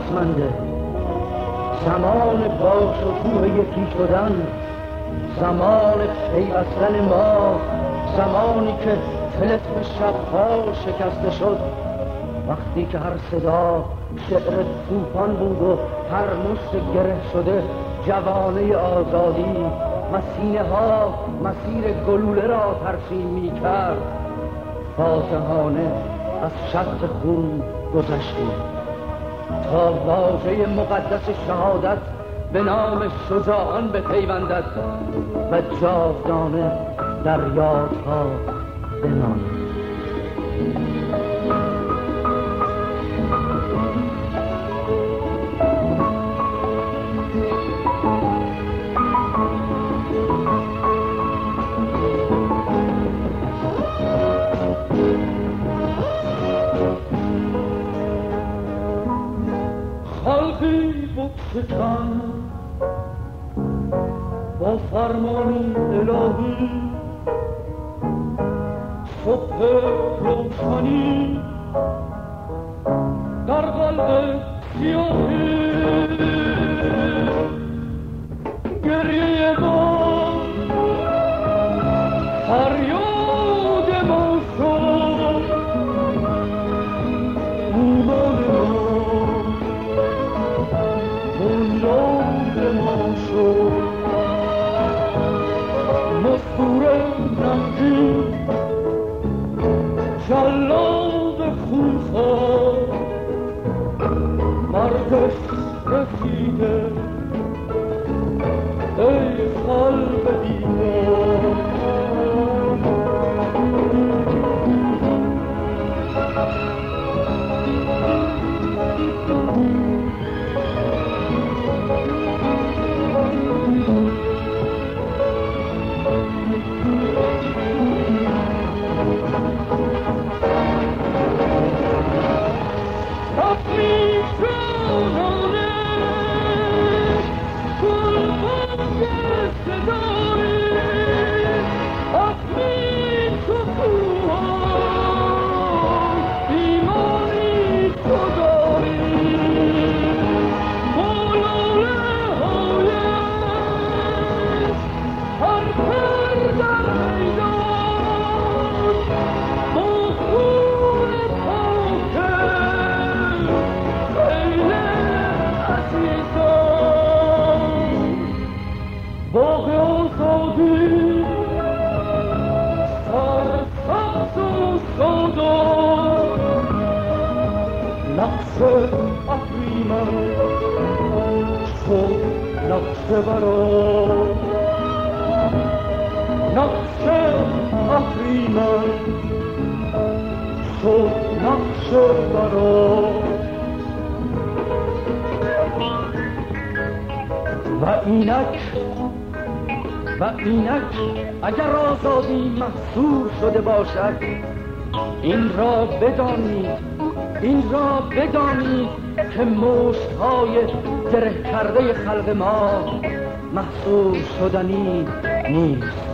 نیازمنده. زمان باش و کوه یکی شدن، زمان پیوستن ما، زمانی که طلسم شبها شکسته شد، وقتی که هر صدا شعر طوفان بود و هر مشت گره شده جوانه آزادی و سینه ها مسیر گلوله را ترسیم می کرد. فاتحانه از شط خون گذشتیم تا واژه مقدس شهادت به نام شجاعان بپیوندد و جاودانه در یادها بماند. خلقی بکشکن با فرمان الهی، صبح روشنی در قلب سیاهی، گریه ما فریاد ما شد، ایمان ما بنیاد ما شد. مستور نمکی جلاد خونخوار، مردش رسیده ای قلب بیدار. نقش اهریمن شد نقش برا، نقش اهریمن شد نقش برا. و اینک اگر آزادی محصور شده باشد، این را بدانید که مشت‌های گره کرده خلق ما محصور شدنی نیست.